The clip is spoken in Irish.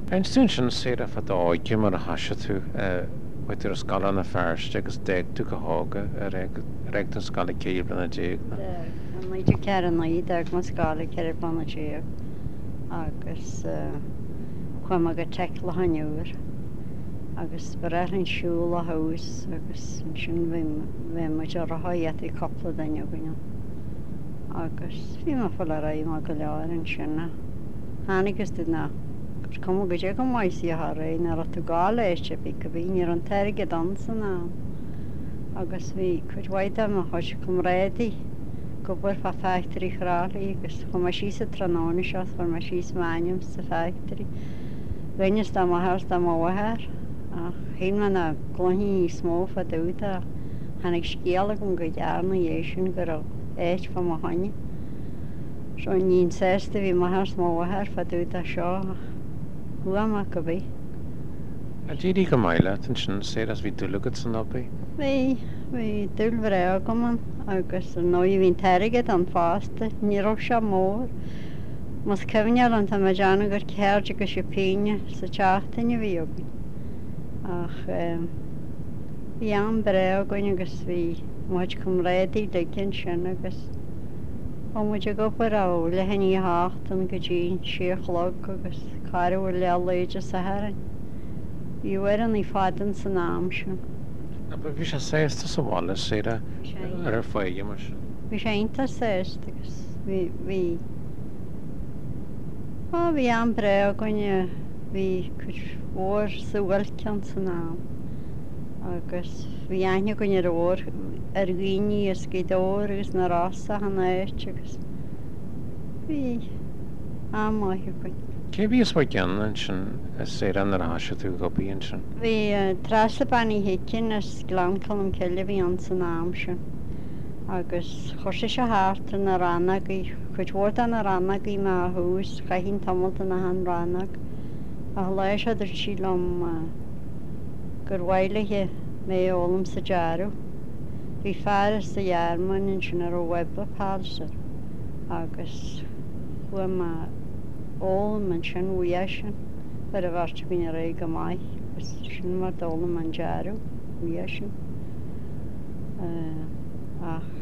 Ein stún sin sé a fa dáige mar a hasise tú ar a scala na fearste agus déag tú go hága a réag an scala céir na déagna. An idir cear an naíd ag mas gála ceir banna tíag agus chuim go te le haniuúr agus breithn siú a hús agus sin bhí mu ar a haíad í coppla daine gine. Agus bhí mar fol a raí má go leir an sinna. Hánigus du ná. Cum go dé go maií a ré ar a tú gála éiste bí go bhíon ar an teige dansan ná. Agus bhí chuidhaid am a thuise cum rédaí go bur fa feictarí chrálaí agus chu mar sí sa tróna seos chu mar sí máim sa feictarí. Bhaine dá maithas dá mhathir ach hé man na gluhíí smó fa dúta hanig scéala go go dearna dhéisiún gur éit fa má haine. Seo níon sésta bhí maithas mhathir fa dúta seo Guama go bhí. A ddíí go maiile an sin sé as bhí dulagad san opí? Bhí dul bhré go man agus nó bhín teirigad an fásta, níróh se mór. Mas ceneal an tá deanna gur ceirde go sipéine sa teachtainine bhí agin. Ach bhí an bré goin agus bhí muid cum rédaí le cin sin agus muide go á le hení háachtain go dtí siochlog agus cáirhfuil le léide sa heran. Bhíhar an í fadan san náam sin. Bhí sé sésta sa bhála sé ar foiige mar sin. Bhí sé inta sésta agus bhí bhí an bre goine bhí chur sa bhfuilcean san náam. Agus bhí aine goine óir ar ghuiine is cídóir agus na rása hana éit agus bhí maithe goin. Cé bhí is bhaid cean an sin sé an ar hasise tú go bíon sin? Bhí trasla bannaí hécinn as glámcolm ceile bhí an san náam sin. Agus chuirsa se háta na rannag chuidhór an na rannag í má hús cha hín tamilta na an rannag. A leis idir sílam gur bhhailethe mé ólam sa dearú. Bhí fear sa dhearman in sin ar ó webba páilse agus bhuam ólam an sin bhuié sin ar a bhharrte bhína ré go maiith agus sin mar dólam an dearú bhuié sin. Ach